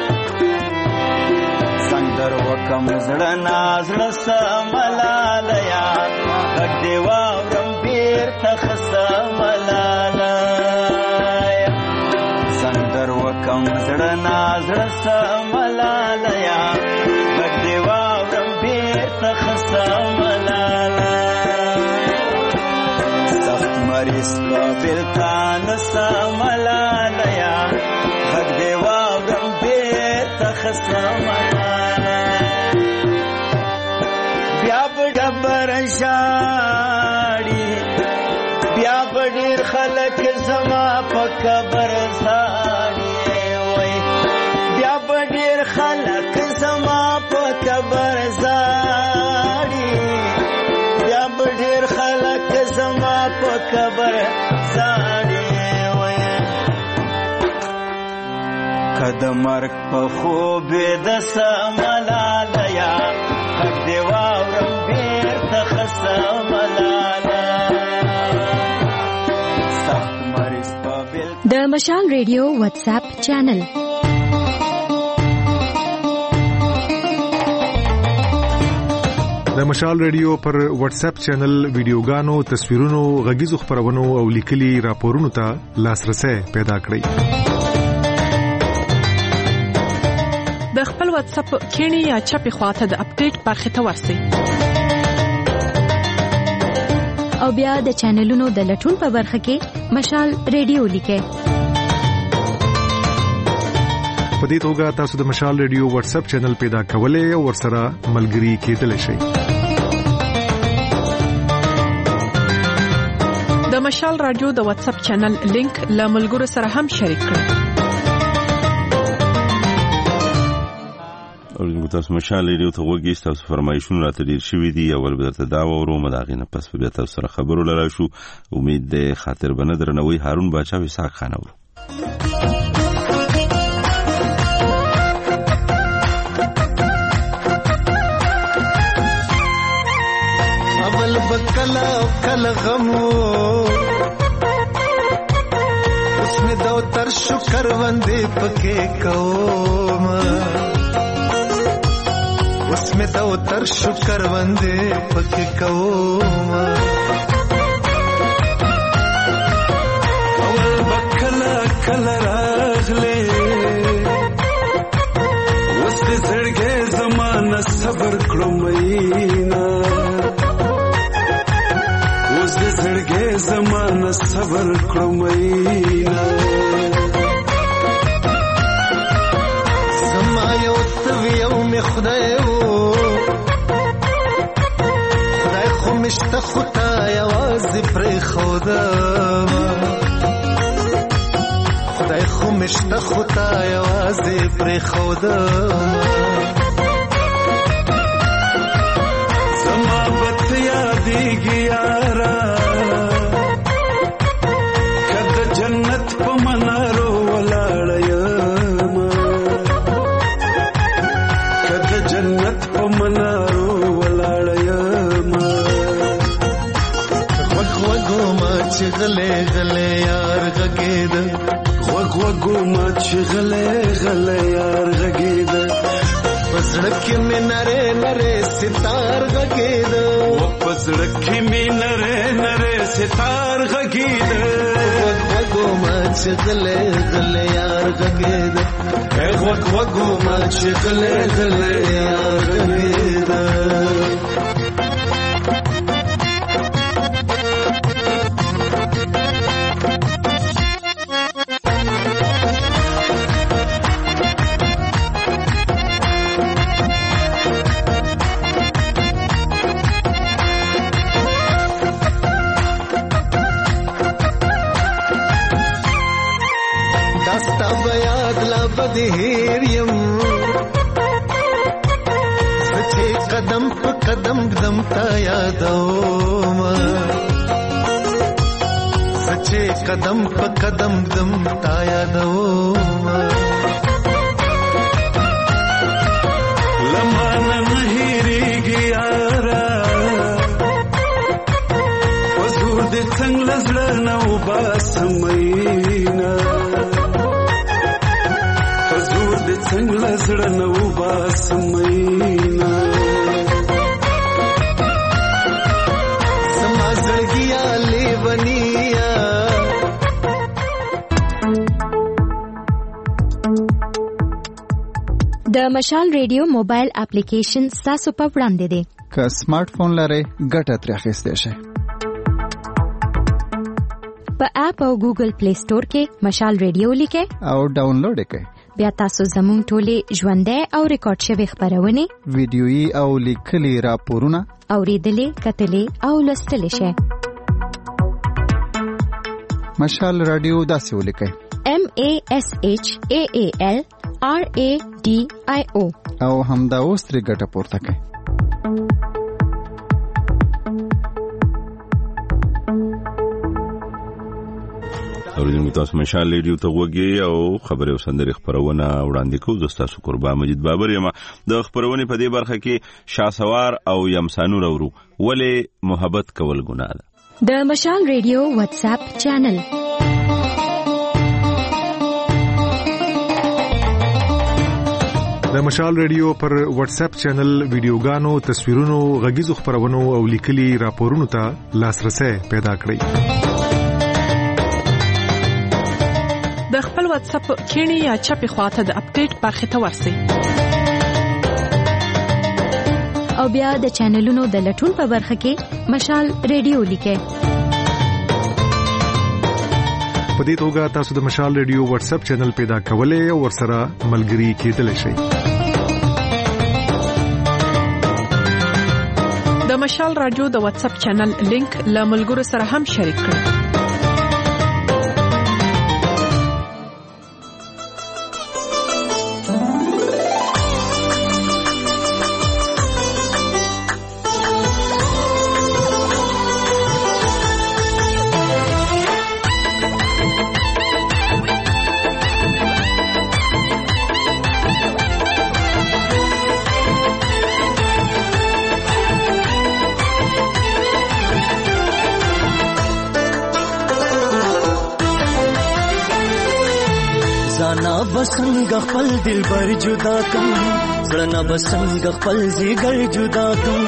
سندر وکم زړه نازړه سملالیا غږ دی واورم بیرته خسملالیا سندر وکم زړه نازړه سملالیا غږ دی واورم بیرته خسملالیا مریض په بلتان سملالیا غږ دی واورم بیرته خسملالا بیا به ډبر ژاړي بیا به ډېر خلک زما په قبر ژاړي وای بیا به ډېر خلک زما په قبر ژاړي بیا به ډېر خلک زما په قبر ژاړي وای کده مرګ په خوب د سملالیا غږ دی واورم بیرته خسملالا سخت مریض په بل د مشال ریډیو واتس اپ چینل د مشال ریډیو پر واتس اپ چینل ویډیوګانو تصویرونو غږیزو خبرونو او لیکلي راپورونو ته لاسرسي پیدا کړئ. د خپل واتس اپ کینی یا چپی خواته د اپډیټ برخه ته ورسئ او بیا د چینلونو د لټون په برخه کې مشال ریډیو لیکئ. په دې توګه تاسو د مشال ریډیو واتس اپ چینل پیدا کولای او ورسره ملګري کېدلی شئ. د مشال رادیو د واتس اپ چینل لینک له ملګرو سره هم شریک کړئ. او تاسو مشال ریډیو ته وګورئ، تاسو فرمایشونه راته ډیر شوي دي. اول به درته دا وورو مداغې نه پس بیا تاسو سره خبرو لرا شو. امید ده خاطر بنه درنوي هارون باچا وساق خان اورو. اول بکلا کل غمو اسمه دو تر شکر وندې پکې کوم اسمه دو تر شکر وندې پکې کوم اول بکلا کل راغله وس دې زړګې زمانہ صبر کړو مینا زړګې زمانہ صبر کړم مینا زما یو تویو می خدای خو مشته خطا یوازې پرې خودم خدای خو مشته خطا یوازې پرې خودم زما بت یادېږي یارا کده جنت په منارو ولاړ یم کده جنت په منارو ولاړ یم چې غلې غلې یار غږېد غوږو ما چې غلې غلې یار غږېد پزړه کې مې نره نره ستار غږېد پزړه کې مې نره نره ستار غږېد غوږو ما چې غلې غلې یار غږېد غوږو ما چې غلې غلې یار غږېد هیر یم سچې قدم په قدم قدم تا یادوم سچې قدم په قدم قدم تا یادوم لمانه نه هېرېږي یاره حضور دې څنګه زړه نه وباسم مینا څنګه زړه نه وباسم مینا زما زړګیا لیونیا د مشال ریډیو موبایل اپلیکیشن تاسو په وړاندې دی که سمارټ فون لرئ ګټه ترې اخیستی شئ په اپ او ګوګل پلی سٹور کې مشال ریډیو لیکئ او ډاونلوډ یې کړئ بیا تاسو زموږ ټولې ژوندۍ او ریکارډ شوي خپرونې ویډیويي او لیکلي راپورونه اورېدلې کتلې او لوستلی شئ مشال رادیو داسې ولیکئ MASHAALRADIO او همدا اوس ترې ګټه پورته کړئ اوریدونکو تاسو مشال ریډیو ته وګورئ او خبري او سندري خبرونه وړاندې کوو زه تاسو قربان مجید بابر یم د خبرونه په دې برخه کې شاسوار او یمسانور اورو ولې محبت کول ګناه ده د مشال ریډیو واتس اپ چینل د مشال ریډیو پر واتس اپ چینل ویډیوګانو تصویرونو غږیزو خبرونو او لیکلي راپورونو ته لاسرسي پیدا کړئ د خپل واتس اپ کینی یا چپی خواته د اپډیټ برخه ته ورسئ او بیا د چینلونو د لټون په برخه کې مشال ریډیو لیکئ په دې توګه تاسو د مشال ریډیو واتس اپ چینل پیدا کولای او ورسره ملګري کېدلی شئ د مشال رادیو د واتس اپ چینل لینک له ملګرو سره هم شریک کړئ بسنګ خپل دلبر جدا کم زړه بسنګ خپل زیګر جدا کم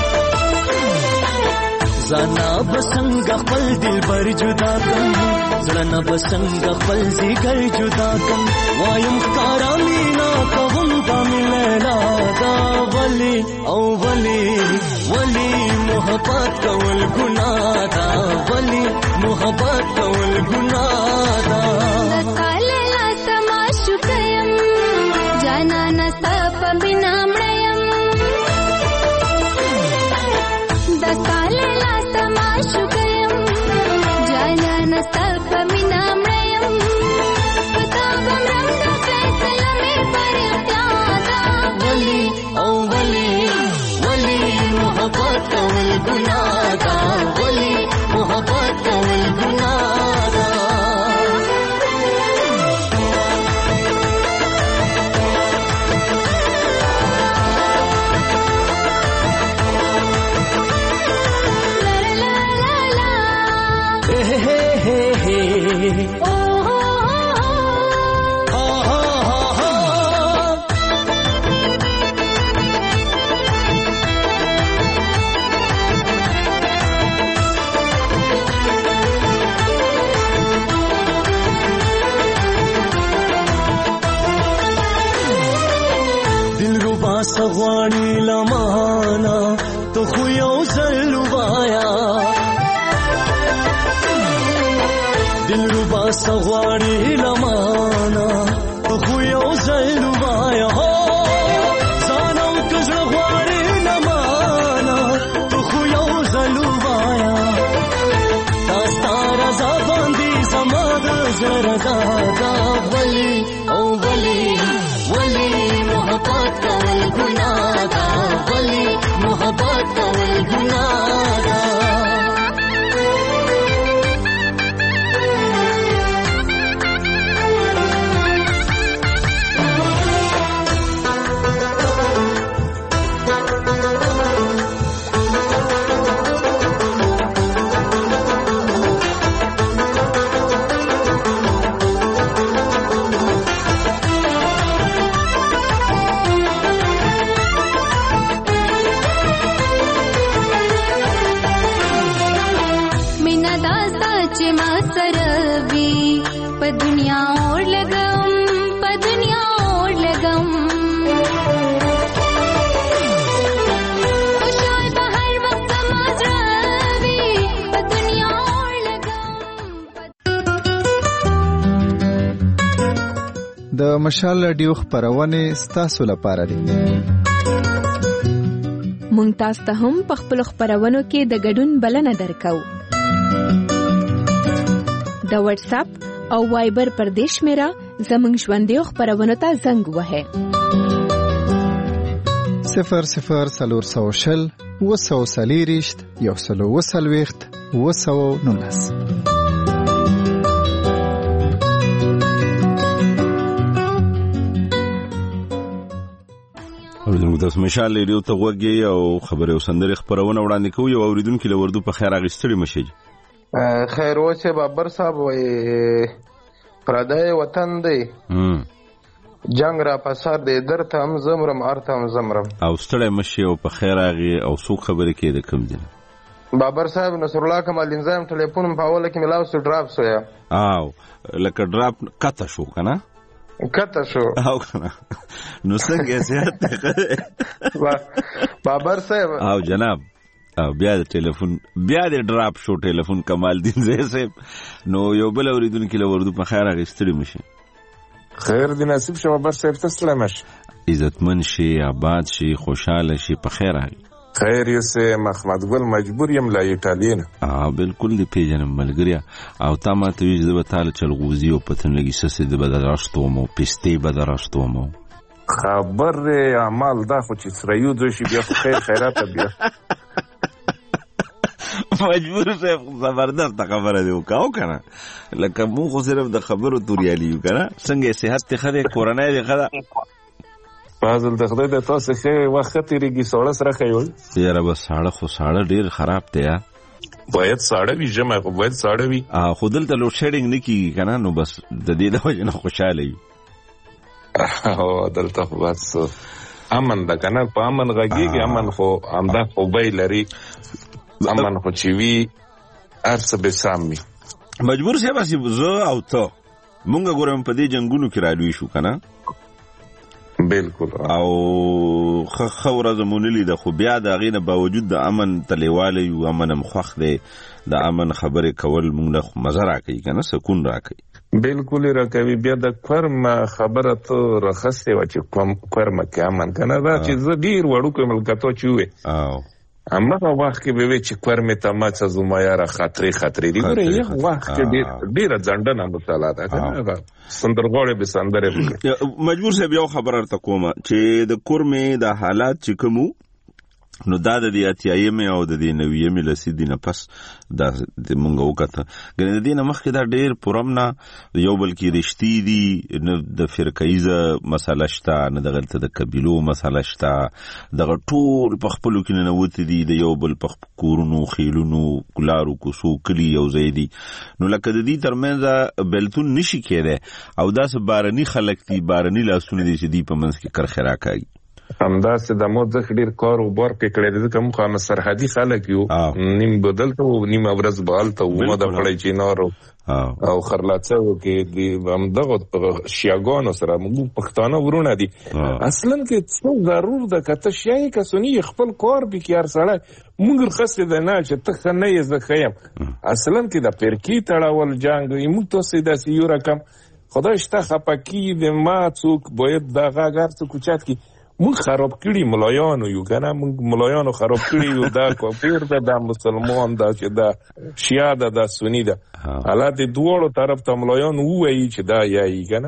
زانا بسنګ خپل دلبر جدا کم زړه بسنګ خپل زیګر جدا کم وایم کارا مینا کوم دا مللا دا ولی او ولی ولی محبت کول ګناه دا ولی محبت بنا مړیم دستال لاس تماشو کیم جانان ستا په مینا مړیم پتا بمرم د فیصله مې پر اختیار ولی او ولی ولی محبت کول ګناه ده ولی محبت کول ګناه ده سغواړي لمانا تو خو یو ځل وایا دلربا سغواړي لمانا تو خو یو ځل وایا ځانو کژړ غواړي لمانا تو خو یو ځل وایا تاسو رضا باندې سما د زردا دا ولی او ولی ولی محبت کول ګناه ده ولی محبت کول ګناه ده د مشال رادیو خبرونه ستاسو لپاره دي. مونږ تاسو ته هم په خپل خبرونو کې د ګډون بلنه درکو. د واتس اپ او وایبر پردیش میرا زمنګ ژوندې خبرونه ته زنګ وهه 00 وسوسلیریشت یو سلو وسلويخت وسو نونس. تاسو مشال ریډیو ته وګورئ او خبري وسندري خبرونه وړاندې کوي او اوریدونکو له وردو په خیر اغستړي مشي. خیر اوسه بابر صاحب وای پردای وطن دی جنگ را پسار دی درته هم زمرم ارته هم زمرم او ستړی مشي او په خیر اغي او څو خبرې کې د کم دي. بابر صاحب نصر الله کمال انزام ټلیفون په اوله کې ملاو سو ډراپ سویا او لکه ډراپ کته شو کنه کته شو او کنه نو څنګه زیات بابر صاحب او جناب او بیا د ټلیفون بیا د ډراپ شو ټلیفون کمال دین زه صاحب نو یو بل اوریدونکو له وردو په خیر اغستړي مشي. خیر دی نصیب شو بابر صاحب تسلیم شي عزتمن شي آباد شي خوشاله شي په خیر اغي. خیر یسه محمد ګل مجبور یم لا ایټالین بالکل دی پیژنم ملګریا او تا ما ته ویل زه به تعالی چلغوزی او پتن لګي سسې د بدراشتو مو پسته بدراشتو مو خبر اعمال دا خو چې سریو دوی شي بیا خیر خیرات بیا مجبور صاحب زبردست خبره دی وکاو کنه لکه مو خو صرف د خبرو توریالي کنه څنګه صحت ته خره کورونه دی خره فاضل د خدای د تاسو ښه وخت تیریږي سوړ سره خیول یاره بس ساړه خو ساړه ډیر خراب دی یا باید ساړه وي جمع خو باید ساړه وي خو دلته لوډ شیډینګ نه کیږي کنه نو بس د دې د وجه نه خوشاله وي او دلته خو بس امن د کنه په امن غږیږي امن خو امدا خو به لري امن خو چې وی ارڅ به سامي مجبور شه بس زه او ته مونږ ګورم په دې جنگونو کې راډوي شو کنه بالکل او خبره زمونلی د خو بیا د غینه باوجود د امن تلیواله یو امن مخخ دی د امن خبره کول مونږ مزه راکې کنه سکون راکې بالکل راکوي. بیا د کورم خبره ته رخصتې وه چې کورمه کې امن که نه دا چې زه ډېر وړوکی ملکتو چې وې همغه وخت کې به وې چې کورمې ته ما څه زما یاره خطرې دي. ګوره یو وخت کې ډېره ځنډنه مطالعه ده که نه هغه سندرغاړې به سندرې وکړي. مجبور صاحب یو خبره درته کومه چې د کورمې د حالات چې کوم نو دا د دې اتیایمې او د دې نویمې لسیدې نه پس دا مونږ وکته ګنې د دې نه مخکې دا ډېر پرمنه یو بل کې رشتې دي نه د فرقهیزه مسله شته نه دغلته د قبیلو مسله شته دغه ټول په خپلو کې ننوتې دي د یو بل په کورونو خیلونو لارو کوڅو کلي یو ځای دي نو لکه د دې ترمنځ بېلتون نشي کېدی او داسې بارني خلک دي بارني لاسونه دي چې دي په منځ کې کرښې راکاږي. همداسې د مو ځکه ډېر کار و بار پې کړی دی ځکه موږ هم سرحدي خلک یو نیم به دلته وو نیمه ورځ به هلته وو ما د پړی چینارو او خرلاڅو کې همدغه شیعګانو سره موږ پښتانه ورونه دي اصلا کې څه ضرور ده که ته شیعه که سني خپل کار بي کې هر سړی موږ رخصتې ده نه چې ته ښه نه یې زه ښه یم اصلا کې د فرقې تړول جنګ موږ تاسې داسې یو رقم خدای شته خفه کړي د ما څوک باید دغه هر څه کوچت کړي موږ خراب کړي ملایانو یو که نه موږ ملایانو خراب کړي یو دا کافر ده دا مسلمان ده چې دا شیعه ده دا سني ده حالا د دواړو طرف ته ملایان ووایي چې دا یایي که نه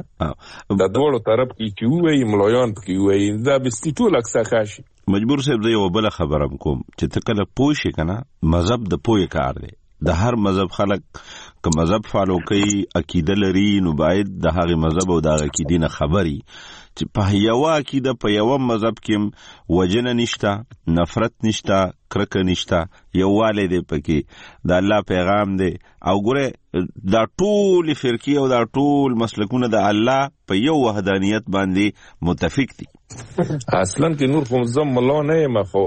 د دواړو طرف کې چې ووایي ملایان پکې ووایي دا بستي ټول اکسه ښه شي. مجبور صاحب زه یوه بله خبره کوم چې ته کله پوه شې که نه مذهب د پوهې کار دی د هر مذهب خلک که مذهب فالو کوي عقیده لري نو باید د هغې مذهب او د هغه عقیدې نه خبري چې په یوه عقیده په یوه مذهب کې وجنه نشته نفرت نشته کرکه نشته یووالی دی پکې د الله پیغام دی او ګوره دا ټول فرقې او دا ټول مسلکونه د الله په یو وحدانیت باندې متفق دي. اصلا کې نور خو زه ملا نه یم خو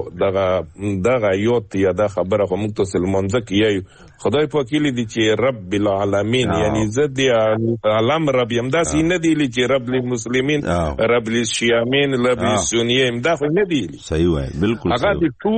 دغه یوت یا دا خبره خو موږ ته لمانځه کې یایو خدای پاک ویلي دي چې رب العالمین یعنی زه د عالم رب یم داسې نه دی ویلي چې رب للمسلمین رب للشیعین رب للسنیین دا خو نه دی ویلي. صحیح وایي بالکل هغه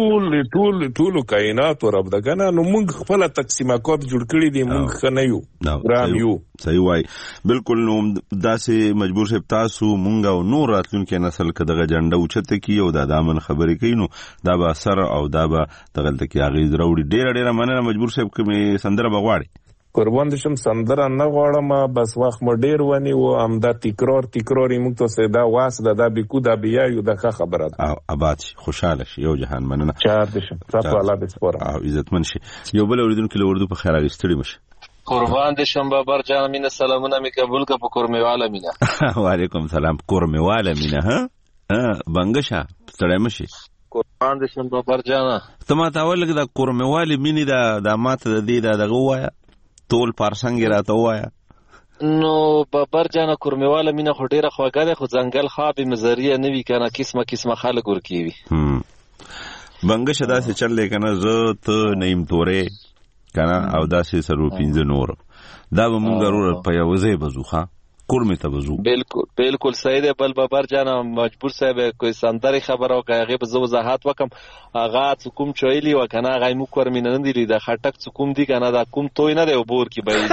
د ټولو کائناتو رب ده که نه نو موږ خپله تقسیمکات جوړ کړي دي موږ ښه نه یو ګران یو. صحیح وایي بالکل. نو داسې مجبور صاحب تاسو مونږ او نور راتلونکي نسل که دغه جنډه اوچته کړي او د امن خبرې کوي نو دا به اثر او دا به دغلته کې اغېز راوړي. ډېره مننه مجبور صاحب که مې سندره به غواړې قربان دې شم سندره نه غواړم بس وخت مو ډېر ونیو همدا تکرار یې موږ ته دا واس ده دا بیکو دا بیایو دا ښه خبره ده. اباد شي خوشحاله شي یو جهان مننه چار دې شم تاسو الله دې سپارم او عزتمن شي. یو بل اورېدونکي له اردو په خیر اخیستلي مشه قربان دې شم بابر جان مینه سلامونه مې قبول که په کورمېواله مینه. وعلیکم سلام کورمېواله مینه ها بنګشه ستړی مشي. قربان دې شم بابر جان ته ما ته اول لږ د کورمېوالې مینې دا ماته د دې دغه ووایه ټول پارسنګ یې راته ووایه. نو بابر جان کورمېواله مینه خو ډېره خوږه ده خو ځنګل خواب مزریه نه وي که نه قسمه خلک ورکې وي. بنګشه داسې چل دی که نه زه ته نعیم تورې که نه او داسې څلور پنځه نور دا به مونږ ضرور په یوه ځای به ځو ښه کورمې ته به ځو. بالکل صحیح دی. بل بابر جان مجبور صاحب کوئی سندرې خبره وکړه هغې به زه وضاحت وکړم هغه څه کوم چې ویلي وه که نه هغه موږ کورمې نه دي لیده خټک څه کوم دي که نه دا کوم توی نه دی او بور کې به یې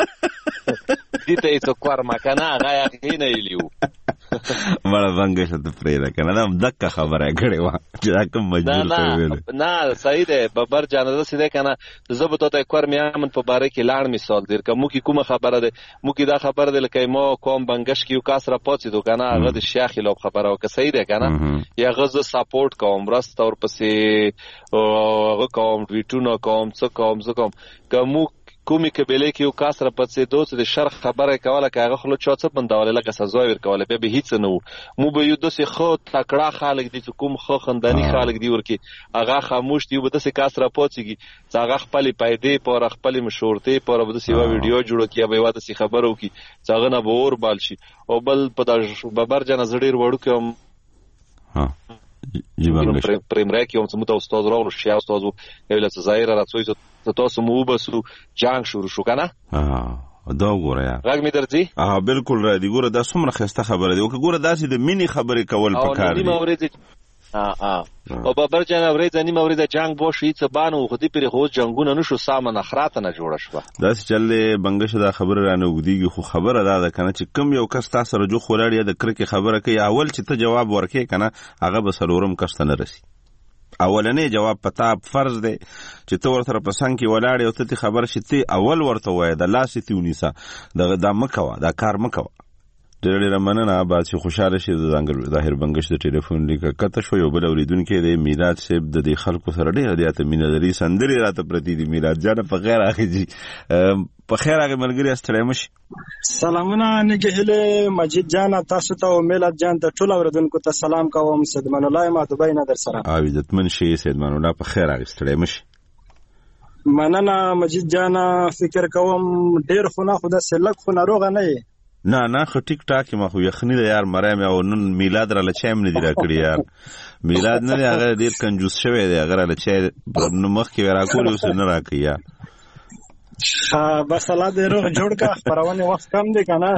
دي ته یې څه کورمه که نه هغه یې هغې نه ویلي وو. مړه بنګشه ته پرېږده که نه دا هم دقه خبره یې کړې وه چې دا کوم مجبور ته ویلې نه صحیح دی بابر جان داسې دی که نه زه به تا ته کورمې امن په باره کې لاړ مثال در که موږ کومه خبره دی موږ دا خبره دی لکه ما کوم بنګش کې یو کس را پاڅېدو که نه هغه د شیا خلاف خبره وه که صحیح دی که نه یا هغه زه سپورټ کوم مرسته ورپسې هغه کوم ټویټونه کوم څه کوم زه کوم که موږ کومې قبیلې کې یو کس را پڅېدو چې د شر خبره یې کوله که هغه خوله چا څه بندولی لکه سزا یې ورکولی بیا به هېڅ نه وو موږ به یو داسې ښه تکړه خلک دي چې کوم ښه خنداني خلک دي ورکې هغه خاموش دي یو به داسې کس را پاڅېږي چې هغه خپلې پیدې پاره خپلې مشهورتۍ پاره به داسې یوه ویډیو جوړه کړي یا به یوه داسې خبره وکړي چې هغه نه به اور بال شي. او بل په دا بابر جانه زه ډېر وړوکی وم پریمری کې وم چې موږ ته استاد راغلو شیا استاد وو یو له ظاهره راڅوی ته تاسو مو وبسو جنګ شروع شو که نه دا وګوره یا غږ مې درځي بالکل را دي ګوره دا څومره ښایسته خبره دی او که ګوره داسې د مینې خبرې کول پکار دي او بابر جان اورې ځنی موري د جنگ بو شي څه بانو خو دې پر هو جنگونه نشو سامانه خراته نه جوړ شو دا چې بنگش دا خبره رانه ودیږي خو خبره دا ده کنه چې کم یو کس تاسو سره جو خولاړی د کرکه خبره کوي اول چې ته جواب ورکې کنه هغه به سلورم کس ته نه رسی اولنې جواب پتا فرض دی چې ته ورته په څنګه کې ولاړې او ته خبر شې اول ورته وای د لاس ته ونیسا دا مکوا دا کار مکوا ډېر مننه باسي خوشاله شي د ځنګل ظاهر بنگش د ټلیفون لیکه کته شو یو بل اوریدونکو د میلاد صاحب د خلکو سره ډېر زیاته مینه لري سندري راته پرتی دي میلاد جان په خیر اخیږي په خیر هغه ملګری استړی مشي سلامونه نګهله مجید جان تاسو ته او میلاد جان ته ټول اوریدونکو ته سلام کوم سیدمن الله ما دوبای نه در سره او عزتمن شي سیدمن الله په خیر هغه استړی مشي مننه مجید جان فکر کوم ډېر خونه خدا سلک خو ناروغه نه نه خو ټیک ټاک ما خو یخنی د یار مرام او نن میلاد را لچایم نه دی را کړی یار میلاد نه هغه ډیر کنجوس شوی دی هغه لچای نو مخ کې ورا کول اوس نه راکې یا بس الله دې روغ جوړ کا خبرونه وخت کم دی کنه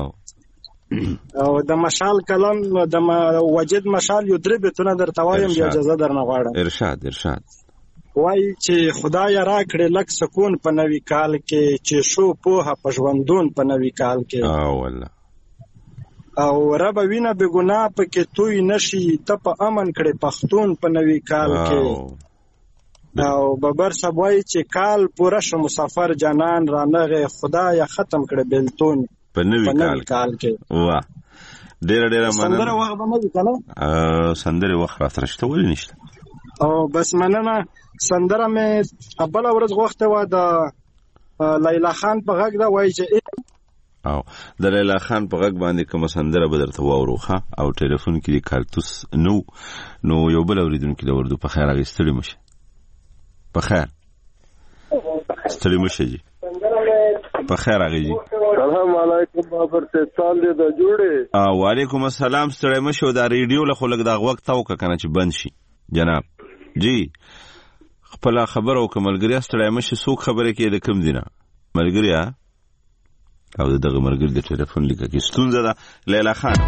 او د مشال کلام د وجد مشال یو درې بتونه در توایم بیا اجازه درنه غواړم ارشاد وای چې خدای را کړې لک سکون په نوی کال کې چې شو په پښوندون په نوی کال کې والله او رب وینا به ګناه په کې توي نشي ته په امن کړې پښتون په نوی کال کې او ببر سبوای چې کال پوره شو مسافر جانان رانغه خدای ختم کړې بلتون په نوی کال کې واه ډېر مننه سندره وخت باندې کنه سندره وخت راترشته ولې نشته او بس مننه سندره مې ابل ورځ غوښته و د لیلا خان په غږ دا وایي چې او د لیلا خان په غږ باندې کوم سندره به درته واوروخه او ټلیفون کې کارتوس نو یو بل اوریدونکو د وردو په خیر هغه ستړي مشه په خیر ستړي مشه جی په خیر هغه جی سلام علیکم بابر ته سال دې د جوړه وعلیکم السلام ستړي مشه دا ریډیو له خلک دا وخت تاو کنه چې بند شي جناب جی خپل خبر او کملګری استړای مشه څوک خبره کې د کم دینه ملګری او دغه ملګری د ټلیفون لیکه کې ستونزه ده لیلا خان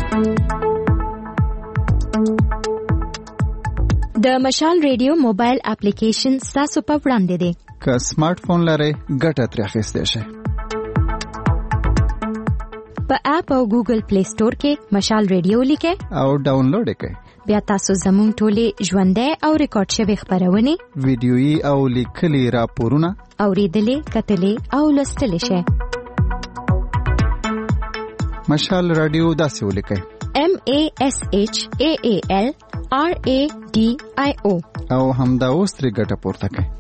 د مشال ریډیو موبایل اپلیکیشن تاسو په وړاندې دی که سمارټ فون لرئ ګټه ترې اخیستی شئ په اپ او ګوګل پلی سٹور کې مشال ریډیو لیکه او ډاونلوډ کړئ بیا تاسو زموږ ټولې ژوندۍ او ریکارډ شوی خبرونه ویډیويي او لیکلي راپورونه اوریدلې کتلې او لوستلې شئ مشال رادیو داسې ولیکئ MASHAAL RADIO او همدا اوس ترې ګټه پورته کړئ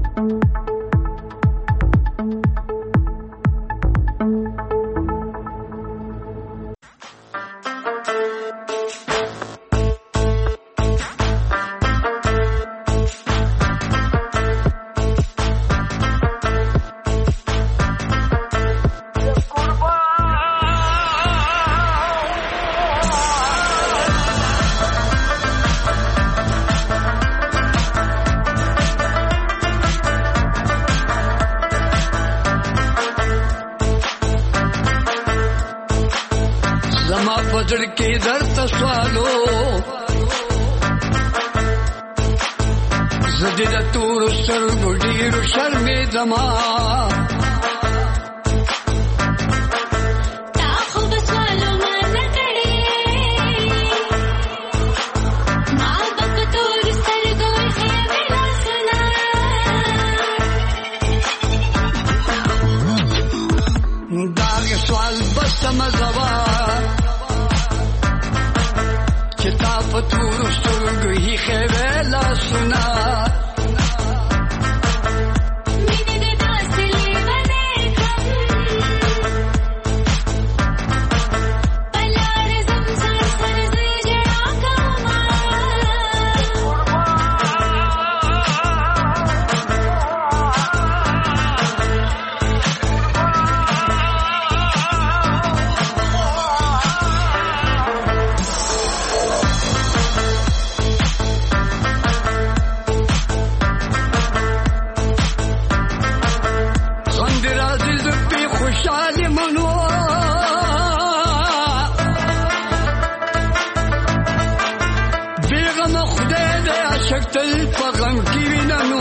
के दर्द सवालो जदीद तूर सर गुडीर शर में जमा दाग सवाल बस समझवा فتور سترګې خېلا سنا مینه دې داسې لیونه کم بلار زمزم سر زې جړا کوما غم خدای دې عاشق تل په غم کې ویننو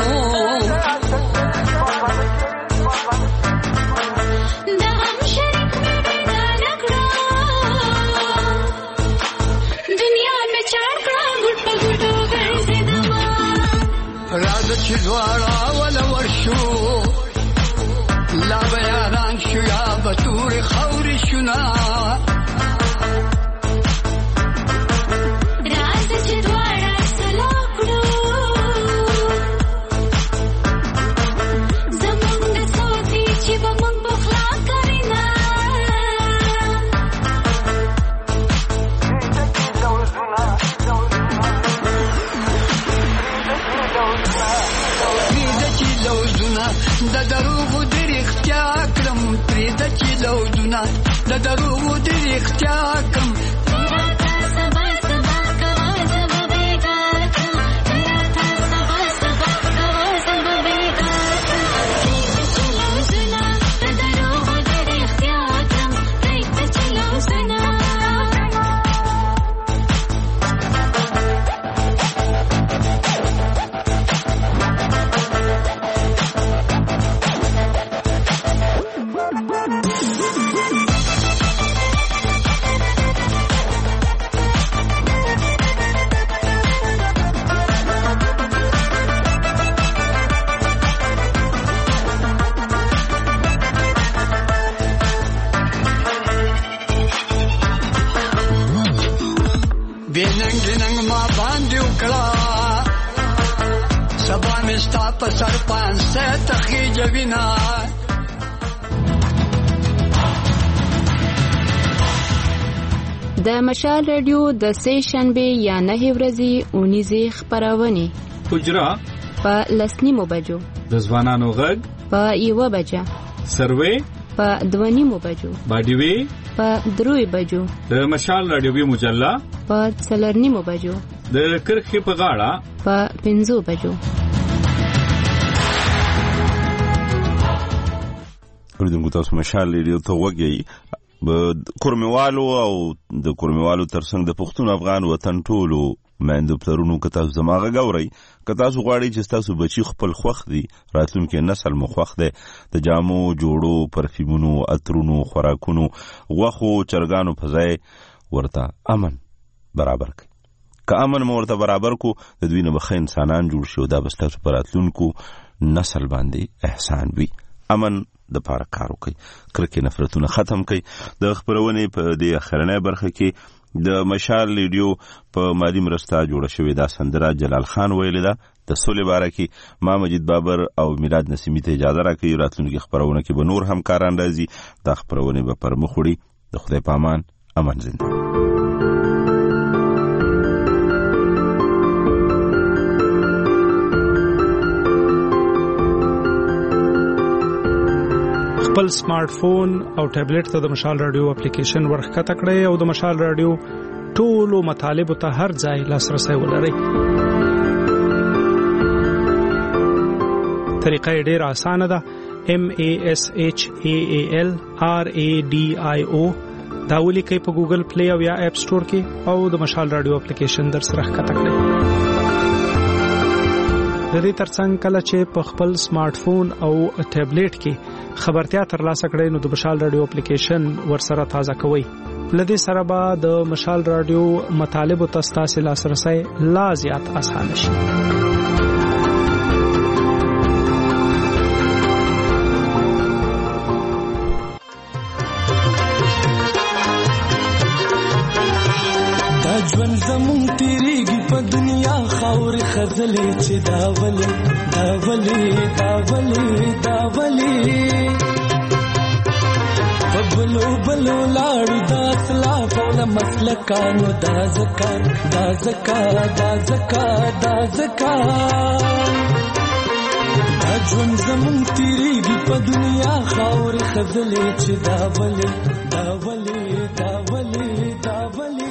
راځه چې دواړه ولا ورشو لا به یاران شو یا به تورې خاورې شو نه راځه چې دواړه سلا کړو زمونږ د سوتې چې به مونږ بخلا کوي نه د دروغو د رښتیا کړم پرېږده چې لوجونه د دروغو د رښتیا کړم سر پانسه تخیج وینا د مشال رادیو د سه شنبه یا نه ورځې اونیزه خبرونه حجرا په لسنیمو بجو د ځوانانو غږ په 1 بجه سروې په 2 بجو باډیوي په 3 بجو د مشال رادیوي مجله په 4 بجو د کرخي په غاړه په 5 بجو ورته تاسو مشال ریډیو ته وګورئ کورمیوالو او د کورمیوالو ترڅنګ د پښتون افغان وطن ټولو مېندو پلرونو که تاسو زماغه ګورئ که تاسو غواړئ چې تاسو بچي خپل خوښ دي راتلونکي نسل مو خوښ دی د جامو جوړو پرفیومونو عطرونو خوراکونو غوښو چرګانو په ځای ورته امن برابر کړئ که امن مو ورته برابر کو د دوی نه به ښه انسانان جوړ شي او دا به ستاسو په راتلونکو نسل باندې احسان وي امن د پاره کار وکړي کرکې نفرتونه ختم کړي د خبرونې په دې اخرنۍ برخه کې د مشال ریډیو په مادي مرسته جوړه شوې دا سندره جلال خان ویلې ده د سولې باره کې ما مجید بابر او میلاد نسیمی ته اجازه راکړي راتلونکي خبرونه کې به نور همکاران راځي دا خبرونه به پر مخ وړي د خدای په امان امن زنده خپل سمارټ فون او ټابلیټ ته د مشال رادیو اپلیکیشن ورخکته کړئ او د مشال رادیو ټولو مطالب ته هر ځای لاسرسي ولرئ. طریقه ډیره اسانه ده. MASHALRADIO دا ولیکئ په ګوګل پلی او یا اپ سٹور کې او د مشال رادیو اپلیکیشن در سره ښکته کړئ. د دې ترڅنګ کله چې په خپل سمارټ فون او ټابلیټ کې خبرتیا ترلاسه کړئ نو د مشال رادیو اپلیکیشن ورسره تازه کوئ. لدې سره به د مشال رادیو مطالب او تاسو لاسرسي لا زیات آسان شي. ژوند زمون تیریږي په دنیا خاور خزلې چې داولې بلو بلو لاړو دا اخلاق او د مسلکانو دا زکات دا ژوند زمون تیریږي په دنیا خاور خزلې چې داولې